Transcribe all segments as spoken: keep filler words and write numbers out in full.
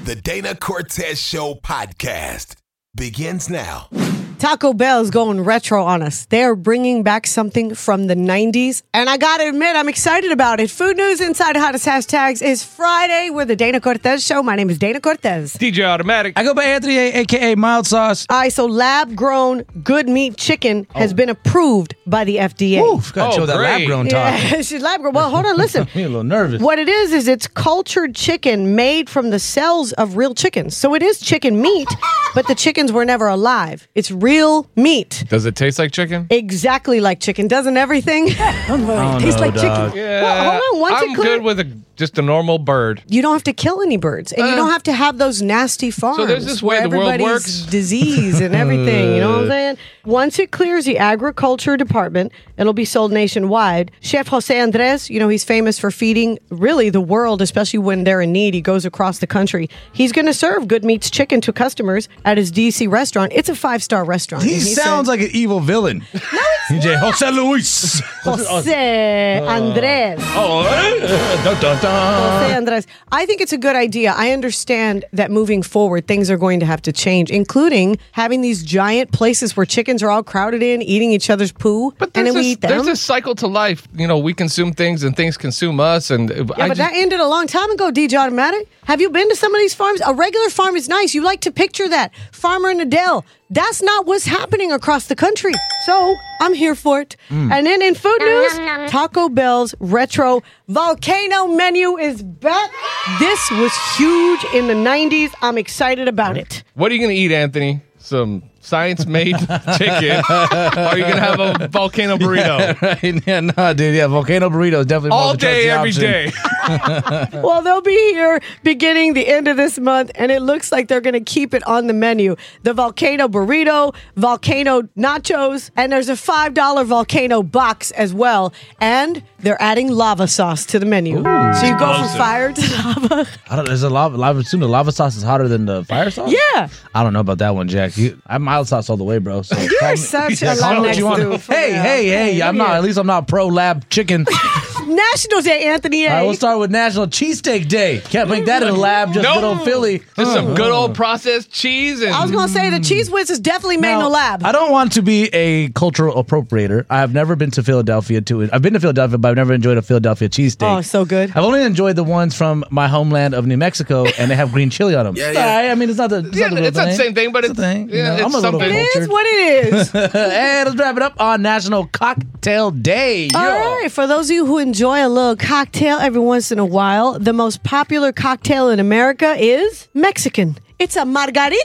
The Dana Cortez Show podcast begins now. Taco Bell's going retro on us. They are bringing back something from the nineties, and I gotta admit, I'm excited about it. Food News Inside Hottest Hashtags is Friday. We're the Dana Cortez Show. My name is Dana Cortez. D J Automatic. I go by Anthony, a k a. Mild Sauce. All right, so lab-grown good meat chicken has Oh. been approved by the F D A. Ooh, gotta Oh, show that great. lab-grown talk. Yeah, she's lab-grown. Well, hold on, listen. I'm a little nervous. What it is, is it's cultured chicken made from the cells of real chickens. So it is chicken meat, but the chickens were never alive. It's real meat. Does it taste like chicken? Exactly like chicken. Doesn't everything? Oh, It tastes no, like dog. chicken. Well, hold on. Once I'm it clear- good with a, just a normal bird. You don't have to kill any birds, and you Uh, don't have to have those nasty farms. there's this way where the world everybody's works. disease and everything. You know what I'm saying? Once it clears the agriculture department, it'll be sold nationwide. Chef Jose Andres, you know he's famous for feeding really the world, especially when they're in need. He goes across the country. He's going to serve Good Meats chicken to customers at his D C restaurant. It's a five star restaurant. He And sounds said, like an evil villain. D J Jose Luis. Jose Andres. Oh, uh, dun, dun, dun. Jose Andres. I think it's a good idea. I understand that moving forward, things are going to have to change, including having these giant places where chickens are all crowded in, eating each other's poo, But and there's, then we this, eat them. there's this cycle to life. You know, we consume things and things consume us. And yeah, I but just, that ended a long time ago, D J Automatic. Have you been to some of these farms? A regular farm is nice. You like to picture that. Farmer in Adele. That's not what's happening across the country. So I'm here for it. Mm. And then in food news, Taco Bell's retro volcano menu is back. This was huge in the nineties. I'm excited about it. what are you going to eat, Anthony? Some science-made chicken? Or are you going to have a volcano burrito? Right? Yeah, no, dude. Yeah, volcano burrito is definitely more All of a trusty day, every option. day. Well, they'll be here beginning the end of this month, and it looks like they're going to keep it on the menu. The volcano burrito, volcano nachos, and there's a five dollar volcano box as well. And they're adding lava sauce to the menu. so you go from explosive. fire to lava. I don't. There's a lava. lava soon the lava sauce is hotter than the fire sauce. Yeah. I don't know about that one, Jack. You, I'm mild sauce all the way, bro. So You call are me- such a Yeah, call me what Latinx you want. dude, for Hey, real. hey, hey! Hey, I'm look not. at At least I'm not pro lab chicken. National Day, Anthony A. All right, we'll start with National Cheesesteak Day. Can't make that in a lab, just No. good old Philly. Just some good old processed cheese. And I was going to say the Cheese Whiz is definitely made in Now, a lab. I don't want to be a cultural appropriator. I have never been to Philadelphia to I've been to Philadelphia, but I've never enjoyed a Philadelphia cheesesteak. Oh, so good. I've only enjoyed the ones from my homeland of New Mexico, and they have green chili on them. Yeah, yeah. I mean, it's not the, it's yeah, not the real it's not the thing. same thing, but It's it's, a thing. You yeah, know, it's I'm a little something. It is cultured. what it is. Hey, let's wrap it up on National Cocktail Day. All Yeah. right, for those of you who enjoy a little cocktail every once in a while, the most popular cocktail in America is Mexican. It's a margarita.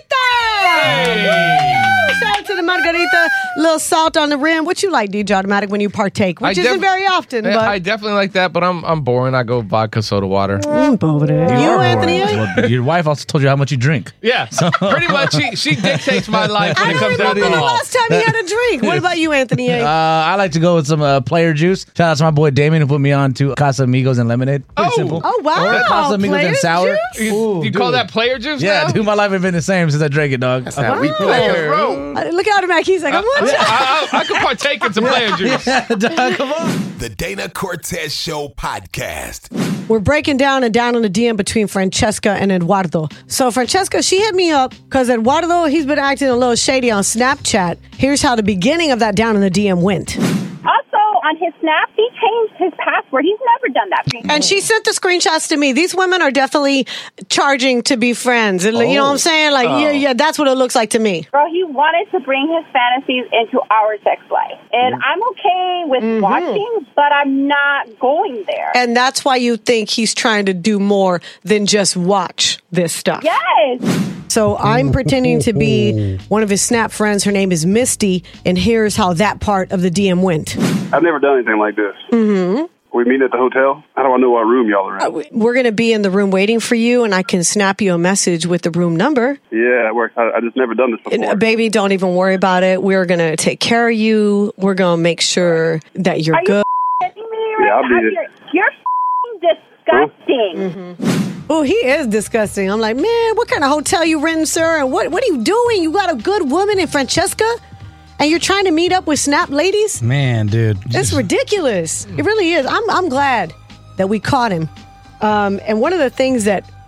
Woo! Shout out to the margarita. Little salt on the rim. What you like, D J Automatic, when you partake? Which I isn't def- very often, Yeah, but I definitely like that, but I'm I'm boring. I go vodka soda water. Mm, over there. You, are Anthony? boring. Well, your wife also told you how much you drink. Yeah, pretty much. She she dictates my life when I it don't comes to remember the alcohol. last time you had a drink. What about you, Anthony? Uh, I like to go with some uh, player juice. Shout out to my boy Damien who put me on to Casamigos and lemonade. Pretty Oh. simple. Oh, wow. Or Casamigos and Player's sour. juice? You, Ooh, you call dude. that player juice Yeah, now? dude, my life ain't been the same since I drank it, dog. How we play, bro. Uh, Look at Automatic. He's like, I'm watching. I, I, I could partake in some player juice. Yeah, dog, come on. The Dana Cortez Show podcast. We're breaking down and down on the D M between Francesca and Eduardo. So Francesca, she hit me up because Eduardo, he's been acting a little shady on Snapchat. Here's how the beginning of that down in the D M went. Also, on his Snap, he changed his password. He's never done that before. And she sent the screenshots to me. These women are definitely charging to be friends. And, You know what I'm saying? Like, yeah, yeah, that's what it looks like to me. Bro, he wanted to bring his fantasies into our sex life. And I'm okay with watching, but I'm not going there. And that's why you think he's trying to do more than just watch this stuff. Yes. So I'm pretending to be one of his Snap friends. Her name is Misty. And here's how that part of the D M went. I've never done anything like this. Mm-hmm. We meet at the hotel. How do I know what room y'all are in? We're going to be in the room waiting for you, and I can snap you a message with the room number. Yeah, it works. I, I just never done this And, before. uh, baby, don't even worry about it. We're going to take care of you. We're going to make sure that you're Are you good. kidding me right Yeah, I'll now? beat it. You're, you're f***ing disgusting. Oh, he is disgusting. I'm like, man, what kind of hotel you renting, sir? And what, what are you doing? You got a good woman in Francesca? And you're trying to meet up with Snap ladies? Man, dude. It's ridiculous. It really is. I'm I'm glad that we caught him. Um, and one of the things that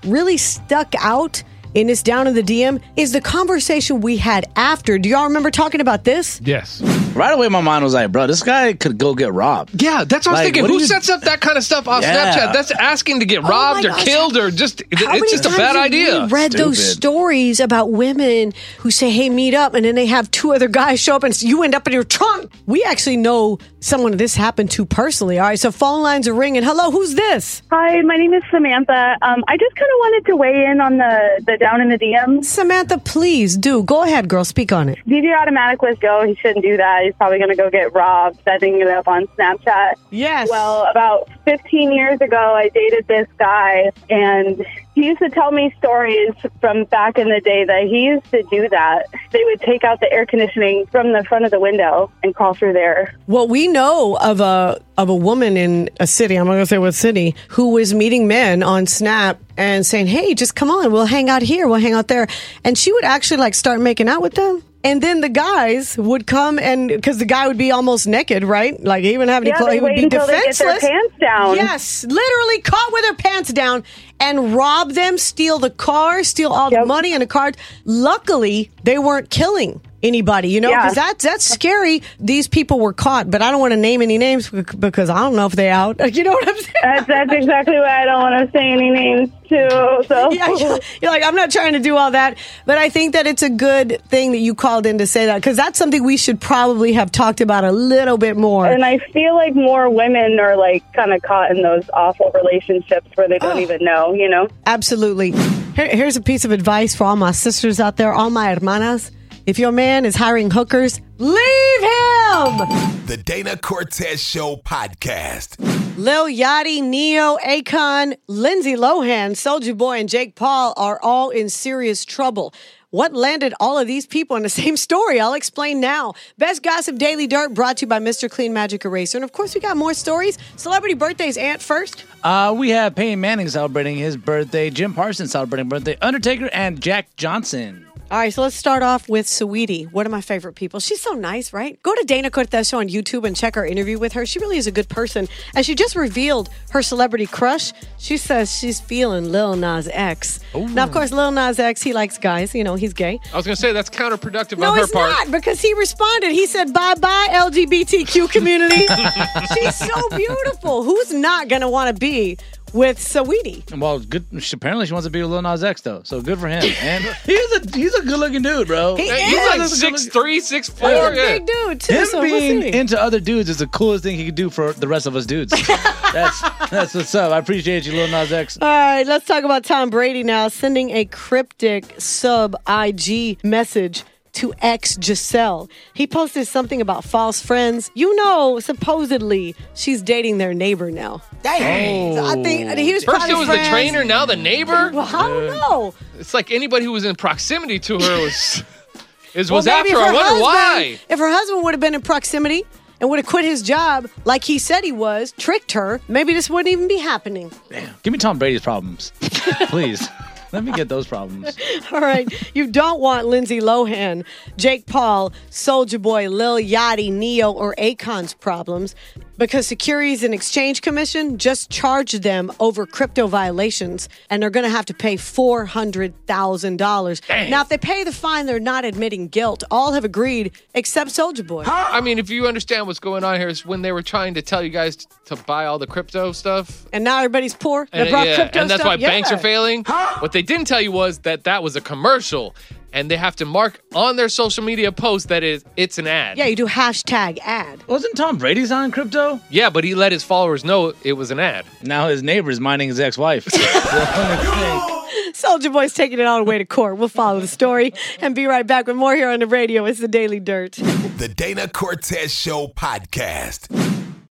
really stuck out in this Down in the D M is the conversation we had after. Do y'all remember talking about this? Yes. Right away, my mind was like, bro, this guy could go get robbed. Yeah, that's what I was Like, thinking. what Who do you- sets up that kind of stuff on Yeah. Snapchat? That's asking to get Oh robbed my or gosh. killed or just, How many it's just a times bad have idea. We read those Stupid. stories about women who say, hey, meet up, and then they have two other guys show up and you end up in your trunk. We actually know someone this happened to personally. All right, so phone lines are ringing. Hello, who's this? Hi, my name is Samantha. Um, I just kind of wanted to weigh in on the, the Down in the D Ms. Samantha, please do. Go ahead, girl. Speak on it. D J Automatic was Joe. He shouldn't do that. He's probably going to go get robbed, setting it up on Snapchat. Yes. Well, about fifteen years ago, I dated this guy, and he used to tell me stories from back in the day that he used to do that. They would take out the air conditioning from the front of the window and crawl through there. Well, we know of a of a woman in a city, I'm not going to say what city, who was meeting men on Snap and saying, hey, just come on, we'll hang out here, we'll hang out there. And she would actually like start making out with them. And then the guys would come and, because the guy would be almost naked, right? Like he wouldn't have any Yeah, clothes. they He would wait be until they get defenseless. their pants down. Yes, literally caught with their pants down and rob them, steal the car, steal all the Yep. money in the car. Luckily, they weren't killing anybody, you know, Yeah. because that's that's scary. These people were caught, but I don't want to name any names bec- because I don't know if they out. You know what I'm saying? That's, that's exactly why I don't want to say any names, too. So. Yeah, you're you're like, I'm not trying to do all that, but I think that it's a good thing that you called in to say that because that's something we should probably have talked about a little bit more. And I feel like more women are like kind of caught in those awful relationships where they don't Oh. even know, you know? Absolutely. Here, here's a piece of advice for all my sisters out there, all my hermanas. If your man is hiring hookers, leave him. The Dana Cortez Show podcast. Lil Yachty, Neo, Akon, Lindsay Lohan, Soulja Boy, and Jake Paul are all in serious trouble. What landed all of these people in the same story? I'll explain now. Best Gossip Daily Dirt brought to you by Mister Clean Magic Eraser. And of course, we got more stories. Celebrity birthdays, Ant first. Uh, we have Peyton Manning celebrating his birthday, Jim Parsons celebrating birthday, Undertaker, and Jack Johnson. All right, so let's start off with Saweetie, one of my favorite people. She's so nice, right? Go to Dana Cortez Show on YouTube and check our interview with her. She really is a good person. And she just revealed her celebrity crush. She says she's feeling Lil Nas X. Ooh. Now, of course, Lil Nas X, he likes guys. You know, he's gay. I was going to say that's counterproductive No, on her it's part. not, because he responded. He said, bye-bye, L G B T Q community. She's so beautiful. Who's not going to want to be with Saweetie? Well, good. Apparently, she wants to be with Lil Nas X though, so good for him. And he's a he's a good looking dude, bro. He Hey, is. he's like That's a good six three, six four. He's a Yeah. big dude, too. Him so we'll being see. into other dudes is the coolest thing he could do for the rest of us dudes. that's that's what's up. I appreciate you, Lil Nas X. All right, let's talk about Tom Brady now, sending a cryptic sub I G message to ex Giselle. He posted something about false friends. You know, supposedly she's dating their neighbor now. Dang. So I think he was First probably it was friends. the trainer, now the neighbor. Well, I don't know. It's like anybody who was in proximity to her was is Well, was maybe after if her. I her wonder husband- why. If her husband would have been in proximity and would have quit his job like he said he was, tricked her, maybe this wouldn't even be happening. Give me Tom Brady's problems, please. Let me get those problems. All right. You don't want Lindsay Lohan, Jake Paul, Soulja Boy, Lil Yachty, Neo, or Akon's problems because Securities and Exchange Commission just charged them over crypto violations and they're going to have to pay four hundred thousand dollars. Now, if they pay the fine, they're not admitting guilt. All have agreed except Soulja Boy. I mean, if you understand what's going on here, is when they were trying to tell you guys t- to buy all the crypto stuff. And now everybody's poor. They And, brought yeah, crypto and that's stuff. why banks Yeah. are failing. What they didn't tell you was that that was a commercial, and they have to mark on their social media post that is it's an ad. Yeah, you do hashtag ad. Wasn't Tom Brady on crypto? Yeah, but he let his followers know it was an ad. Now his neighbor's minding his ex-wife. Soulja Boy's taking it all the way to court. We'll follow the story and be right back with more here on the radio. It's the Daily Dirt. The Dana Cortez Show podcast.